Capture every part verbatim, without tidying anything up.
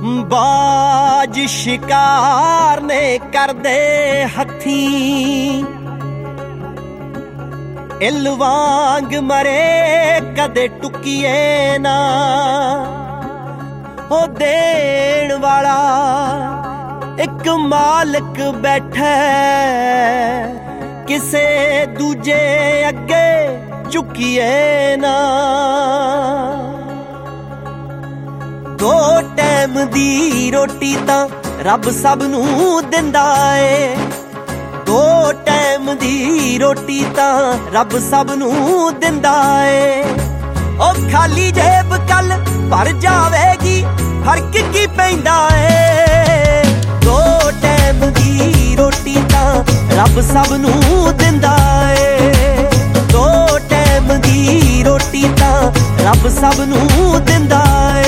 बाज शिकार ने करदे हथी इल वांग मरे कदे टुकिए ना ओ देण वाला एक मालिक बैठा किसे दूजे अगे झुकिए ना दो टाइम दी रोटी तां रब सब नूं दिंदा ए दो टाइम दी रोटी तां रब सब नूं दिंदा ए ओ खाली जेब कल भर जावेगी फर्क की पैंदा ए दो टाइम दी रोटी तां रब सब नूं दिंदा ए दो टाइम दी रोटी तां रब सब नूं दिंदा ए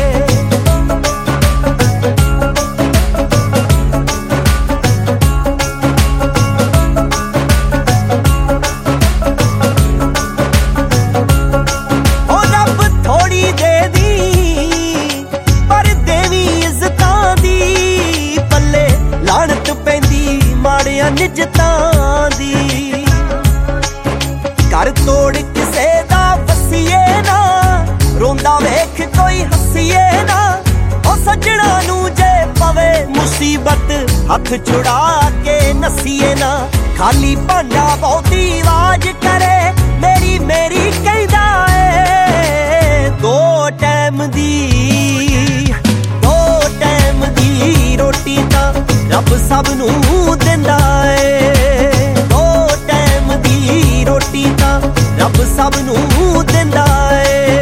निजतां दी घर तोड़ किसे दा वसीए ना रोंदा वेख कोई हसीए ना ओ सजना नू जे पवे मुसीबत हथ छुड़ा के नसीए ना खाली भांडा बहुती आवाज करे मेरी मेरी कहदा ए दो टाइम दी दो टाइम दी रोटी तां रब सब नूं दिंदा ए दो टाइम दी रोटी तां रब सब नूं दिंदा ए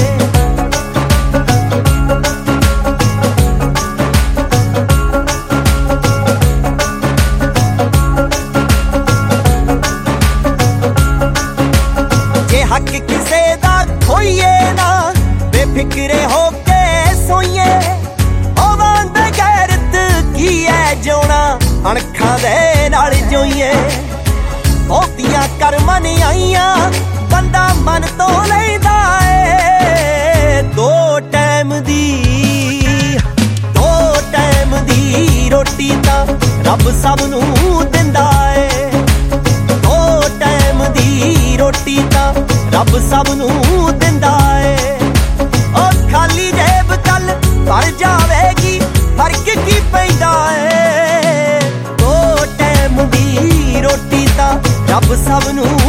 जे हक किसे दा खोइए ना बेफिक्रे हो के सोइए जोना अणखां दे नाल जोईए बहुतियां करमां ने आईयां बंदा मन तो लैंदा ए दो टाइम दी दो टाइम दी रोटी तां रब सब नूं दिंदा ए दो टाइम दी रोटी तां रब सब नूं दिंदा ए ओ खाली जेब कल भर जावेगी फर्क की पैंदा ए दो टाइम दी रोटी तां रब सब नूं